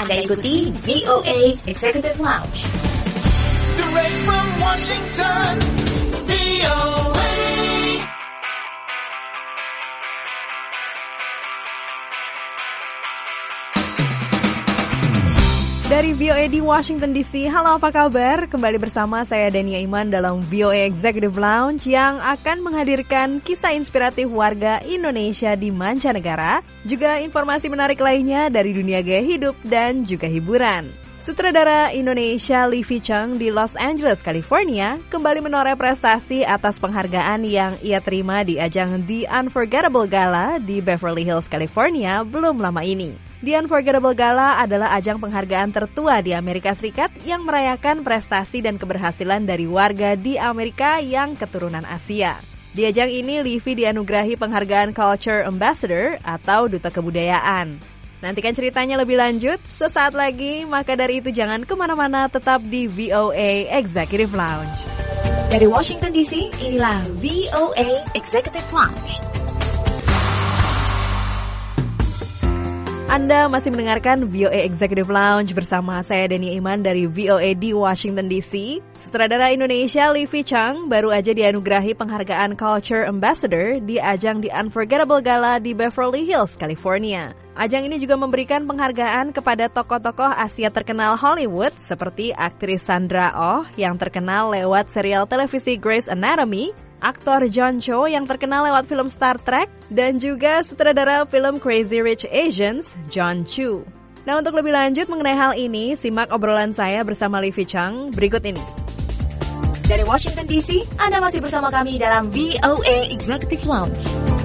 Anda ikuti VOA Executive Lounge. Direct from Washington, VOA. Dari VOA di Washington DC, halo apa kabar? Kembali bersama saya Dania Iman dalam VOA Executive Lounge yang akan menghadirkan kisah inspiratif warga Indonesia di mancanegara, juga informasi menarik lainnya dari dunia gaya hidup dan juga hiburan. Sutradara Indonesia Livi Chang di Los Angeles, California, kembali menoreh prestasi atas penghargaan yang ia terima di ajang The Unforgettable Gala di Beverly Hills, California belum lama ini. The Unforgettable Gala adalah ajang penghargaan tertua di Amerika Serikat yang merayakan prestasi dan keberhasilan dari warga di Amerika yang keturunan Asia. Di ajang ini, Livi dianugerahi penghargaan Culture Ambassador atau Duta Kebudayaan. Nantikan ceritanya lebih lanjut sesaat lagi, maka dari itu jangan kemana-mana, tetap di VOA Executive Lounge. Dari Washington DC, inilah VOA Executive Lounge. Anda masih mendengarkan VOA Executive Lounge bersama saya Dania Iman dari VOA di Washington DC. Sutradara Indonesia Livi Chang baru aja dianugerahi penghargaan Culture Ambassador di ajang The Unforgettable Gala di Beverly Hills, California. Ajang ini juga memberikan penghargaan kepada tokoh-tokoh Asia terkenal Hollywood seperti aktris Sandra Oh yang terkenal lewat serial televisi Grey's Anatomy, aktor John Cho yang terkenal lewat film Star Trek, dan juga sutradara film Crazy Rich Asians, John Chu. Nah, untuk lebih lanjut mengenai hal ini, simak obrolan saya bersama Livi Chang berikut ini. Dari Washington DC, Anda masih bersama kami dalam VOA Executive Lounge.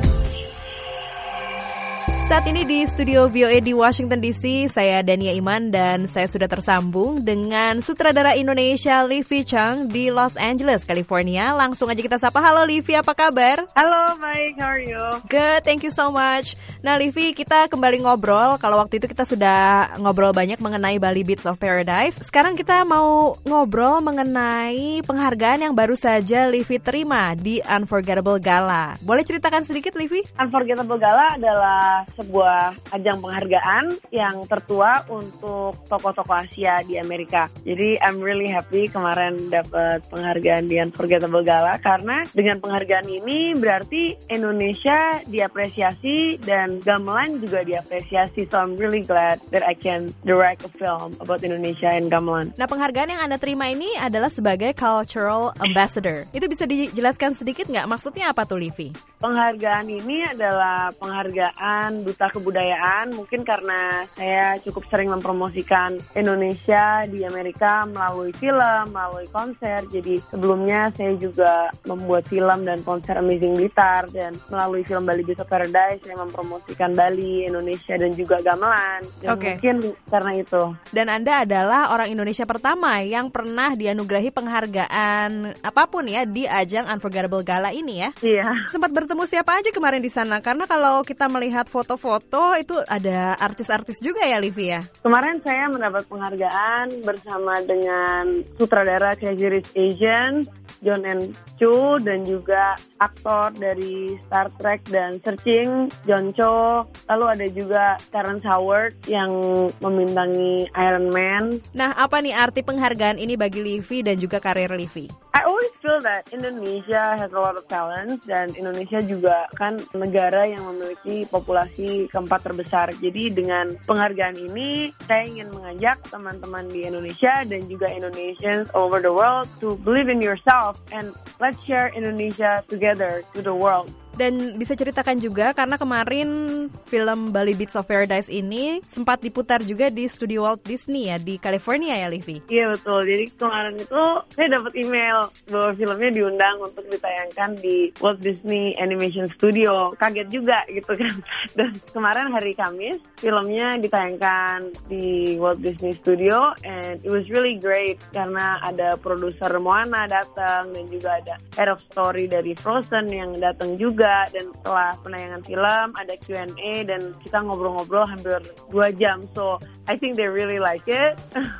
Saat ini di studio VOA di Washington DC, saya Dania Iman dan saya sudah tersambung dengan sutradara Indonesia Livi Chang di Los Angeles, California. Langsung aja kita sapa. Halo Livi, apa kabar? Halo, baik. How are you? Good, thank you so much. Nah Livi, kita kembali ngobrol. Kalau waktu itu kita sudah ngobrol banyak mengenai Bali Beats of Paradise. Sekarang kita mau ngobrol mengenai penghargaan yang baru saja Livi terima di Unforgettable Gala. Boleh ceritakan sedikit, Livi? Unforgettable Gala adalah sebuah ajang penghargaan yang tertua untuk tokoh-tokoh Asia di Amerika. Jadi I'm really happy kemarin dapat penghargaan di Unforgettable Gala karena dengan penghargaan ini berarti Indonesia diapresiasi dan gamelan juga diapresiasi. So I'm really glad that I can direct a film about Indonesia and gamelan. Nah, penghargaan yang Anda terima ini adalah sebagai Cultural Ambassador. Itu bisa dijelaskan sedikit nggak? Maksudnya apa tuh, Livi? Penghargaan ini adalah penghargaan Duta Kebudayaan, mungkin karena saya cukup sering mempromosikan Indonesia di Amerika melalui film, melalui konser. Jadi sebelumnya saya juga membuat film dan konser Amazing Blitar, dan melalui film Bali Beats of Paradise saya mempromosikan Bali, Indonesia dan juga gamelan. Mungkin karena itu. Dan Anda adalah orang Indonesia pertama yang pernah dianugerahi penghargaan apapun ya di ajang Unforgettable Gala ini ya? Iya. Sempat bertemu siapa aja kemarin di sana? Karena kalau kita melihat foto-foto itu ada artis-artis juga ya, Livi ya? Kemarin saya mendapat penghargaan bersama dengan sutradara Crazy Rich Asians, John Chu, dan juga aktor dari Star Trek dan Searching, John Cho. Lalu ada juga Terrence Howard yang membintangi Iron Man. Nah, apa nih arti penghargaan ini bagi Livi dan juga karir Livi? I always feel that Indonesia has a lot of talent, dan Indonesia juga kan negara yang memiliki populasi keempat terbesar. Jadi dengan penghargaan ini saya ingin mengajak teman-teman di Indonesia dan juga Indonesians all over the world to believe in yourself and let's share Indonesia together to the world. Dan bisa ceritakan juga karena kemarin film Bali Beats of Paradise ini sempat diputar juga di studio Walt Disney ya di California ya, Livi? Iya betul, jadi kemarin itu saya dapat email bahwa filmnya diundang untuk ditayangkan di Walt Disney Animation Studio. Kaget juga gitu kan. Dan kemarin hari Kamis filmnya ditayangkan di Walt Disney Studio and it was really great karena ada produser Moana datang dan juga ada head of story dari Frozen yang datang juga. Dan setelah penayangan film ada Q&A dan kita ngobrol-ngobrol hampir 2 jam. So I think they really like it.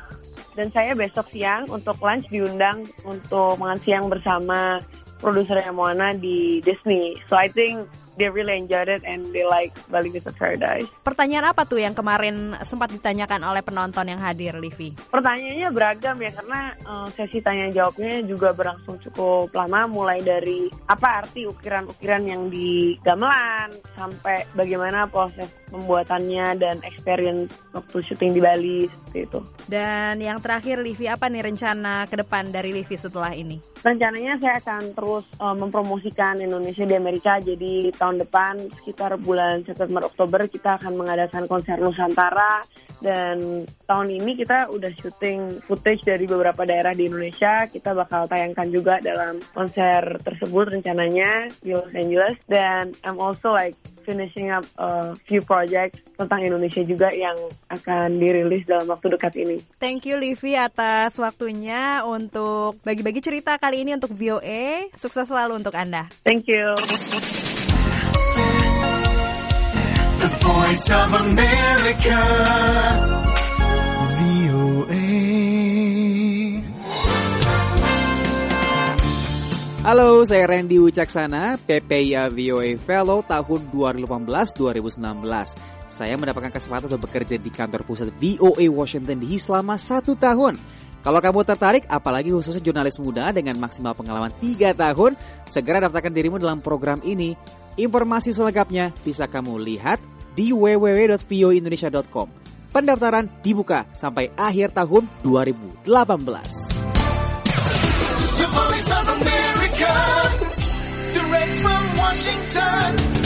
Dan saya besok siang untuk lunch diundang untuk makan siang bersama produsernya Moana di Disney. So I think they really enjoyed it and they like Bali Vista Paradise. Pertanyaan apa tuh yang kemarin sempat ditanyakan oleh penonton yang hadir, Livi? Pertanyaannya beragam ya, karena sesi tanya jawabnya juga berlangsung cukup lama, mulai dari apa arti ukiran-ukiran yang di gamelan sampai bagaimana proses pembuatannya dan experience waktu syuting di Bali seperti itu. Dan yang terakhir, Livi, apa nih rencana ke depan dari Livi setelah ini? Rencananya saya akan terus mempromosikan Indonesia di Amerika. Jadi tahun depan sekitar bulan September-Oktober kita akan mengadakan konser Nusantara. Dan tahun ini kita udah syuting footage dari beberapa daerah di Indonesia. Kita bakal tayangkan juga dalam konser tersebut rencananya di Los Angeles. Dan I'm also like finishing up a few projects tentang Indonesia juga yang akan dirilis dalam waktu dekat ini. Thank you, Livi, atas waktunya untuk bagi-bagi cerita kali ini untuk VOA. Sukses selalu untuk Anda. Thank you. The Voice of America, VOA. Halo, saya Randy Wicaksana, PPIA VOA Fellow tahun 2018-2019. Saya mendapatkan kesempatan untuk bekerja di kantor pusat VOA Washington DC selama 1 tahun. Kalau kamu tertarik, apalagi khususnya jurnalis muda dengan maksimal pengalaman 3 tahun, segera daftarkan dirimu dalam program ini. Informasi selengkapnya bisa kamu lihat di www.voindonesia.com. Pendaftaran dibuka sampai akhir tahun 2018. The Voice of America, direct from Washington.